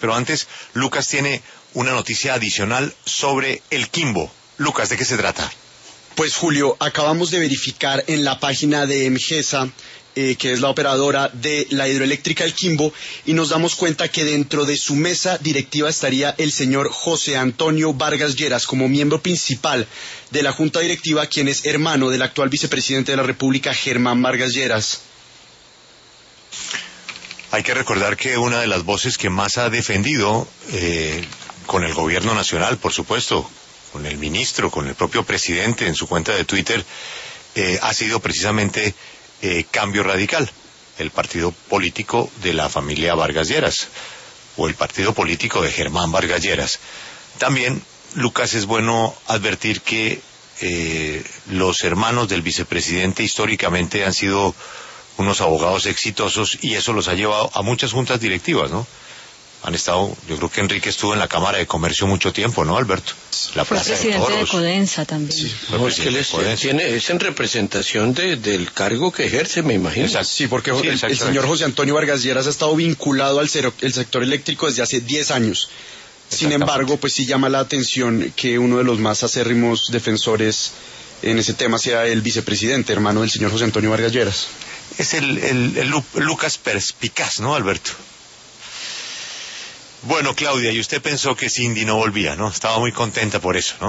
pero antes Lucas tiene una noticia adicional sobre el Quimbo. Lucas, ¿de qué se trata? Pues Julio, acabamos de verificar en la página de Emgesa, que es la operadora de la hidroeléctrica El Quimbo, y nos damos cuenta que dentro de su mesa directiva estaría el señor José Antonio Vargas Lleras como miembro principal de la junta directiva, quien es hermano del actual vicepresidente de la República, Germán Vargas Lleras. Hay que recordar que una de las voces que más ha defendido con el gobierno nacional, por supuesto, con el ministro, con el propio presidente en su cuenta de Twitter, ha sido precisamente Cambio Radical, el partido político de la familia Vargas Lleras, o el partido político de Germán Vargas Lleras. También, Lucas, es bueno advertir que los hermanos del vicepresidente históricamente han sido unos abogados exitosos y eso los ha llevado a muchas juntas directivas, ¿no? Han estado, yo creo que Enrique estuvo en la Cámara de Comercio mucho tiempo, ¿no, Alberto? La Fue presidente de Codensa también. Sí, no, es que él es en representación del cargo que ejerce, me imagino. Exacto. Sí, porque el señor José Antonio Vargas Lleras ha estado vinculado al sector eléctrico desde hace 10 años. Sin embargo, pues sí llama la atención que uno de los más acérrimos defensores en ese tema sea el vicepresidente, hermano del señor José Antonio Vargas Lleras. Es el Lucas perspicaz, ¿no, Alberto? Bueno, Claudia, y usted pensó que Cindy no volvía, ¿no? Estaba muy contenta por eso, ¿no?